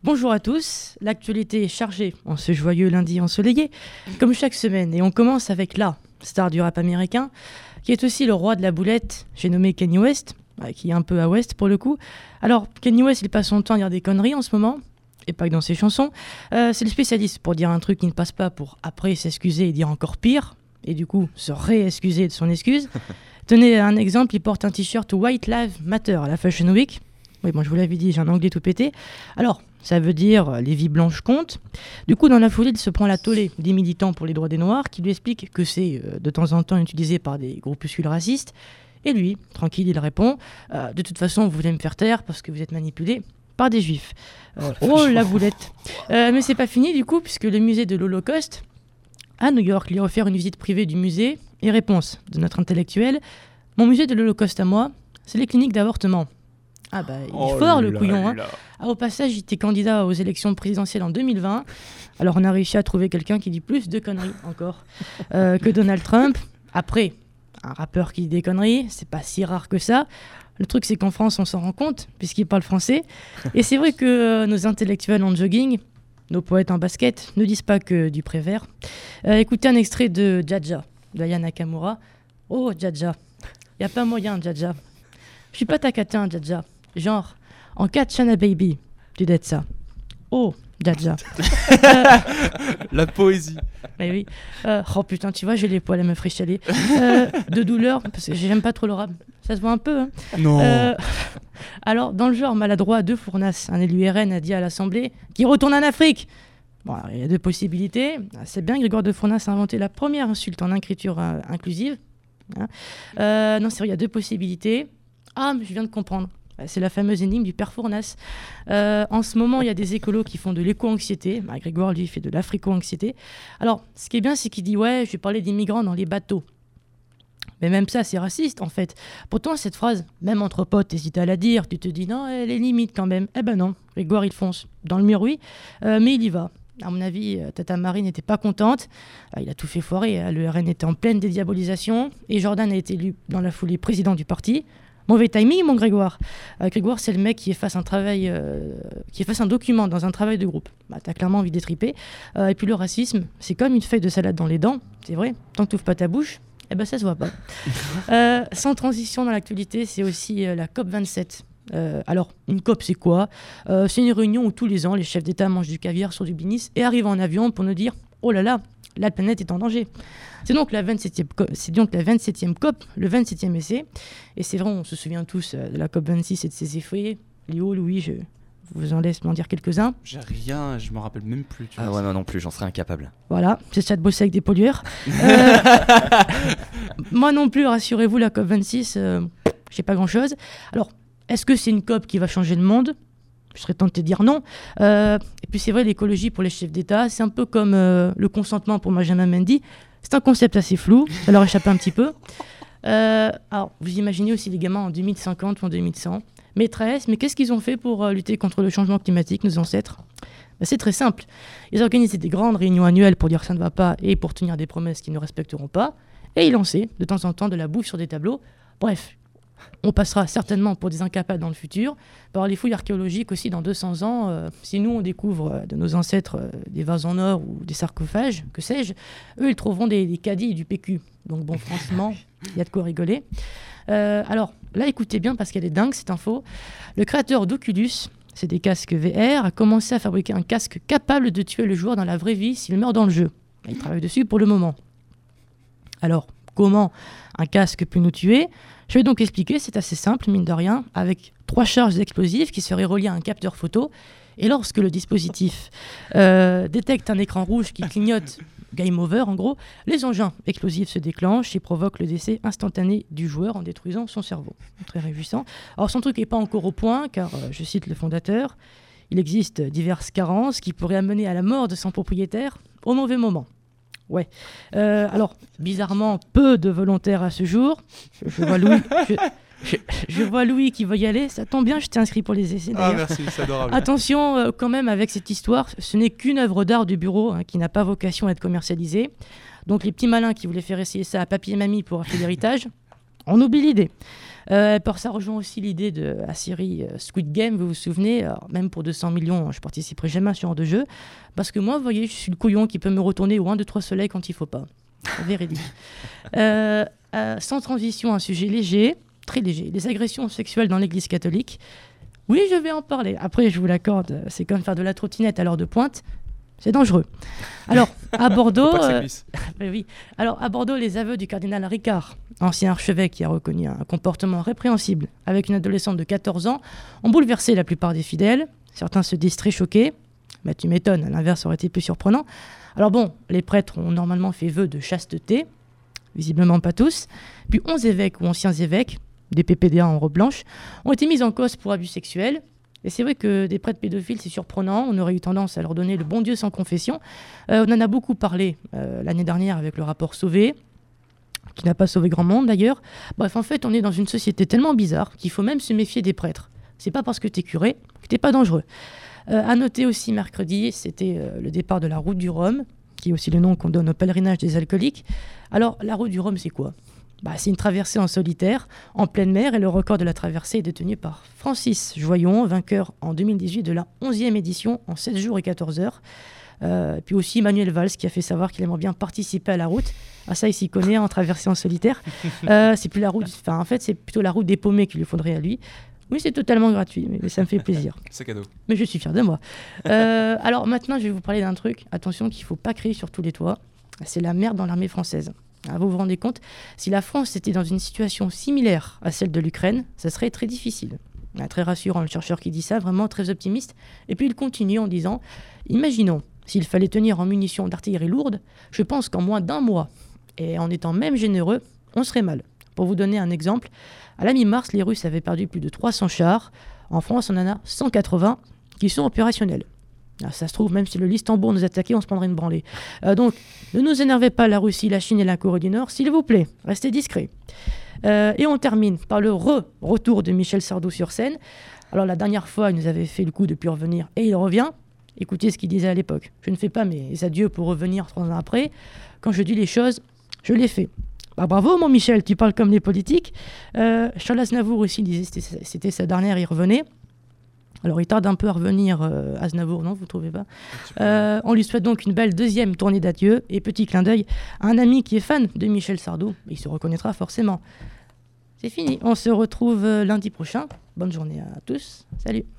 Bonjour à tous, l'actualité est chargée en ce joyeux lundi ensoleillé, comme chaque semaine, et on commence avec la star du rap américain, qui est aussi le roi de la boulette, j'ai nommé Kanye West, qui est un peu à West pour le coup. Alors, Kanye West, il passe son temps à dire des conneries en ce moment, et pas que dans ses chansons. C'est le spécialiste pour dire un truc qui ne passe pas, pour après s'excuser et dire encore pire, et du coup se réexcuser de son excuse. Tenez un exemple, il porte un t-shirt White Lives Matter à la Fashion Week. Oui, bon, je vous l'avais dit, j'ai un anglais tout pété. Alors, ça veut dire les vies blanches comptent. Du coup, dans la foulée, il se prend la tollée des militants pour les droits des Noirs qui lui expliquent que c'est de temps en temps utilisé par des groupuscules racistes. Et lui, tranquille, il répond de toute façon, vous voulez me faire taire parce que vous êtes manipulé par des juifs. Oh, la boulette. Mais c'est pas fini du coup, puisque le musée de l'Holocauste à New York lui a offert une visite privée du musée. Et réponse de notre intellectuel: mon musée de l'Holocauste à moi, c'est les cliniques d'avortement. Ah bah, il est fort le couillon. Hein. Ah, au passage, il était candidat aux élections présidentielles en 2020. Alors on a réussi à trouver quelqu'un qui dit plus de conneries encore que Donald Trump. Après, un rappeur qui dit des conneries, c'est pas si rare que ça. Le truc, c'est qu'en France, on s'en rend compte, puisqu'il parle français. Et c'est vrai que nos intellectuels en jogging, nos poètes en basket, ne disent pas que du Prévert. Écoutez un extrait de Jaja, de Aya Nakamura. Oh, Jaja, y a pas moyen, Jaja. Je suis pas ta catin, Jaja. Genre, en cas de Shana Baby, tu dettes ça. Oh, Jaja. La poésie. Mais oui. Oh putain, tu vois, j'ai les poils à me frichaler. De douleur, parce que j'aime pas trop le rap. Ça se voit un peu. Hein. Non. Alors, dans le genre maladroit de Fournas, un élu RN a dit à l'Assemblée qu'il retourne en Afrique. Bon, alors, il y a deux possibilités. C'est bien, Grégoire de Fournas a inventé la première insulte en écriture inclusive. Hein. Non, c'est vrai, il y a deux possibilités. Ah, mais je viens de comprendre. C'est la fameuse énigme du père Fournas. En ce moment, il y a des écolos qui font de l'éco-anxiété. Grégoire, lui, fait de l'africo-anxiété. Alors, ce qui est bien, c'est qu'il dit « Ouais, je vais parler des migrants dans les bateaux ». Mais même ça, c'est raciste, en fait. Pourtant, cette phrase, même entre potes, t'hésites à la dire. Tu te dis « Non, elle est limite quand même ». Eh ben non, Grégoire, il fonce. Dans le mur, oui, mais il y va. À mon avis, Tata Marie n'était pas contente. Il a tout fait foirer. Le RN était en pleine dédiabolisation. Et Jordan a été élu dans la foulée président du parti. Mauvais timing, mon Grégoire. Grégoire, c'est le mec qui efface un document dans un travail de groupe. T'as clairement envie d'étriper. Et puis le racisme, c'est comme une feuille de salade dans les dents. C'est vrai, tant que tu n'ouvres pas ta bouche, eh ben ça se voit pas. Sans transition dans l'actualité, c'est aussi la COP27. Alors, une COP, c'est quoi ? C'est une réunion où tous les ans, les chefs d'État mangent du caviar sur du binis et arrivent en avion pour nous dire « Oh là là, la planète est en danger ». C'est donc la 27e COP, le 27e essai. Et c'est vrai, on se souvient tous de la COP 26 et de ses effets. Léo, Louis, je vous en laisse m'en dire quelques-uns. J'ai rien, je me rappelle même plus. Ah ouais, moi non plus, j'en serais incapable. Voilà, c'est ça de bosser avec des pollueurs. Moi non plus, rassurez-vous, la COP 26, je sais pas grand-chose. Alors, est-ce que c'est une COP qui va changer le monde ? Je serais tenté de dire non. Et puis c'est vrai, l'écologie pour les chefs d'État, c'est un peu comme le consentement pour Benjamin Mendy. C'est un concept assez flou, ça leur échappe un petit peu. Alors, vous imaginez aussi les gamins en 2050 ou en 2100. Maîtresse, mais qu'est-ce qu'ils ont fait pour lutter contre le changement climatique, nos ancêtres ? C'est très simple. Ils organisaient des grandes réunions annuelles pour dire que ça ne va pas et pour tenir des promesses qu'ils ne respecteront pas. Et ils lançaient de temps en temps de la bouffe sur des tableaux. Bref, on passera certainement pour des incapables dans le futur, par les fouilles archéologiques aussi dans 200 ans. Si nous, on découvre de nos ancêtres des vases en or ou des sarcophages, que sais-je, eux, ils trouveront des caddies et du PQ. Donc bon, franchement, il y a de quoi rigoler. Alors, là, écoutez bien, parce qu'elle est dingue, cette info. Le créateur d'Oculus, c'est des casques VR, a commencé à fabriquer un casque capable de tuer le joueur dans la vraie vie s'il meurt dans le jeu. Il travaille dessus pour le moment. Alors, comment un casque peut nous tuer ? Je vais donc expliquer, c'est assez simple, mine de rien, avec 3 charges explosives qui seraient reliées à un capteur photo. Et lorsque le dispositif détecte un écran rouge qui clignote, game over en gros, les engins explosifs se déclenchent et provoquent le décès instantané du joueur en détruisant son cerveau. Très réjouissant. Alors son truc n'est pas encore au point, car, je cite le fondateur, il existe diverses carences qui pourraient amener à la mort de son propriétaire au mauvais moment. Ouais. Alors, bizarrement, peu de volontaires à ce jour. Je vois Louis. Je vois Louis qui veut y aller. Ça tombe bien, je t'ai inscrit pour les essais. Ah, merci, c'est adorable. Attention, quand même, avec cette histoire, ce n'est qu'une œuvre d'art du bureau qui n'a pas vocation à être commercialisée. Donc, les petits malins qui voulaient faire essayer ça à papy et mamie pour acheter l'héritage, on oublie l'idée. Ça rejoint aussi l'idée de la série Squid Game, vous vous souvenez, alors, même pour 200 millions, je participerai jamais à ce genre de jeu, parce que moi, vous voyez, je suis le couillon qui peut me retourner au 1, 2, 3 soleil quand il faut pas. Véridique. Sans transition, un sujet léger, très léger, les agressions sexuelles dans l'église catholique. Oui, je vais en parler. Après, je vous l'accorde, c'est comme faire de la trottinette à l'heure de pointe. C'est dangereux. Alors, à Bordeaux, Faut pas que ça glisse. oui. Alors, à Bordeaux, les aveux du cardinal Ricard, ancien archevêque qui a reconnu un comportement répréhensible avec une adolescente de 14 ans, ont bouleversé la plupart des fidèles. Certains se disent très choqués. Mais tu m'étonnes, à l'inverse aurait été plus surprenant. Alors bon, les prêtres ont normalement fait vœu de chasteté, visiblement pas tous. Puis 11 évêques ou anciens évêques, des PPDA en robe blanche, ont été mis en cause pour abus sexuels. Et c'est vrai que des prêtres pédophiles, c'est surprenant. On aurait eu tendance à leur donner le bon Dieu sans confession. On en a beaucoup parlé l'année dernière avec le rapport Sauvé, qui n'a pas sauvé grand monde d'ailleurs. Bref, en fait, on est dans une société tellement bizarre qu'il faut même se méfier des prêtres. C'est pas parce que t'es curé que t'es pas dangereux. À noter aussi mercredi, c'était le départ de la route du Rhum, qui est aussi le nom qu'on donne au pèlerinage des alcooliques. Alors, la route du Rhum, c'est quoi ? C'est une traversée en solitaire, en pleine mer, et le record de la traversée est détenu par Francis Joyon, vainqueur en 2018 de la 11e édition en 7 jours et 14 heures. Puis aussi Manuel Valls qui a fait savoir qu'il aimerait bien participer à la route. Ah ça, il s'y connaît en traversée en solitaire. C'est plus la route, en fait, c'est plutôt la route des paumés qu'il lui faudrait à lui. Oui, c'est totalement gratuit, mais ça me fait plaisir. C'est cadeau. Mais je suis fier de moi. Alors maintenant, je vais vous parler d'un truc. Attention qu'il ne faut pas crier sur tous les toits. C'est la merde dans l'armée française. Vous vous rendez compte, si la France était dans une situation similaire à celle de l'Ukraine, ça serait très difficile. Très rassurant, le chercheur qui dit ça, vraiment très optimiste. Et puis il continue en disant, imaginons, s'il fallait tenir en munitions d'artillerie lourde, je pense qu'en moins d'un mois, et en étant même généreux, on serait mal. Pour vous donner un exemple, à la mi-mars, les Russes avaient perdu plus de 300 chars. En France, on en a 180 qui sont opérationnels. Alors, ça se trouve, même si le Listembourg nous attaquait, on se prendrait une branlée. Donc, ne nous énervez pas la Russie, la Chine et la Corée du Nord, s'il vous plaît, restez discrets. Et on termine par le retour de Michel Sardou sur scène. Alors, la dernière fois, il nous avait fait le coup de plus revenir, et il revient. Écoutez ce qu'il disait à l'époque. Je ne fais pas mes adieux pour revenir 3 ans après. Quand je dis les choses, je les fais. Bravo, mon Michel, tu parles comme les politiques. Charles Aznavour aussi disait c'était sa dernière, il revenait. Alors, il tarde un peu à revenir, Aznavour, non, vous ne trouvez pas On lui souhaite donc une belle deuxième tournée d'adieu. Et petit clin d'œil à un ami qui est fan de Michel Sardou. Il se reconnaîtra forcément. C'est fini. On se retrouve lundi prochain. Bonne journée à tous. Salut.